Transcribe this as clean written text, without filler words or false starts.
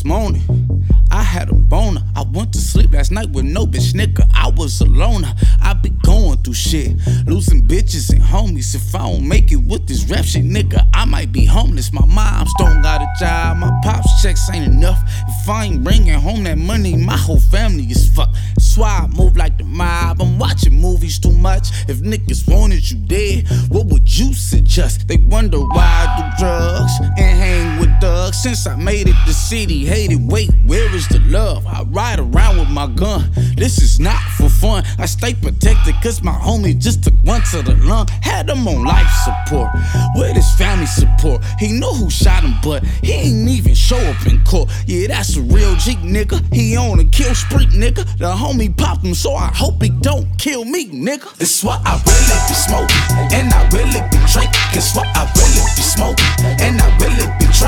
this morning, I had a boner. I went to sleep last night with no bitch, nigga. I was alone. I be going through shit, losing bitches and homies. If I don't make it with this rap shit, nigga, I might be homeless. My mom's don't got a job, my pops checks ain't enough. If I ain't bringing home that money, my whole family is fucked. That's why I move like the mob. I'm watching movies too much. If niggas wanted you dead, what would you suggest? They wonder why I do drugs and hang with thugs. Since I made it, the city hated. Wait, where is the love? I ride around with my gun. This is not for fun. I stay protected cause my homie just took one to the lung. Had him on life support. With his family support. He knew who shot him, but he ain't even show up in court. Yeah, that's a real G, nigga. He on a kill spree, nigga. The homie popped him, so I hope he don't kill me, nigga. This why I really be smoking, and I really be drinking. It's why I really be smoking, and I really be drinking.